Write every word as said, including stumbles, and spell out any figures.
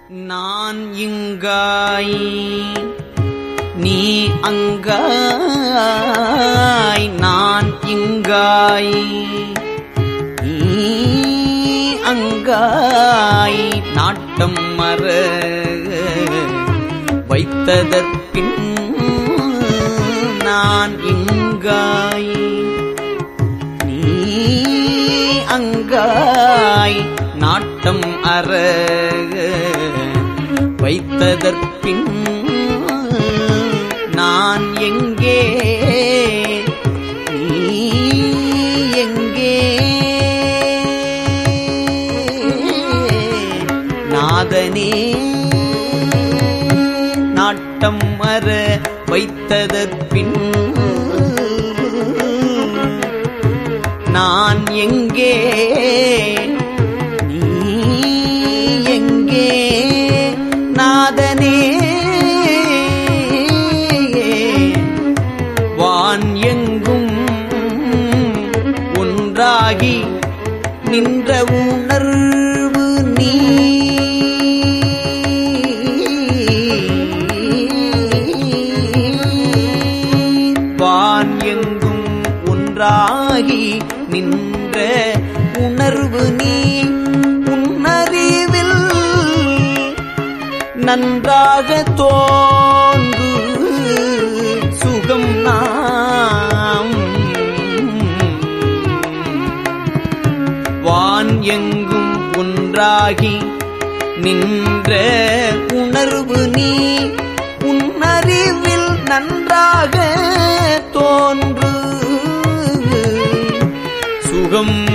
நான் இங்காய் நீ அங்காய், நான் இங்காய் நீ அங்காய், நாட்டம் மற வைத்ததற்பின் நான் இங்காய் நீ அங்காய், நாட்டம் அற வைத்ததற்பின் நான் எங்கே நீ எங்கே நாதனே, நாட்டம் அற வைத்ததற்பின் நான் எங்கே நீ எங்கே நாதனே, வான் எங்கும் ஒன்றாகி நின்ற உணர்வு நீ வான் எங்கும் ஒன்றாகி நின்ற உணர்வு நீ உன்னறிவில் நன்றாக தோன்று சுகம் நாம் வான் எங்கும் ஒன்றாகி நின்ற உணர்வு நீ உன்னறிவில் நன்றாக தோன்று சுகம்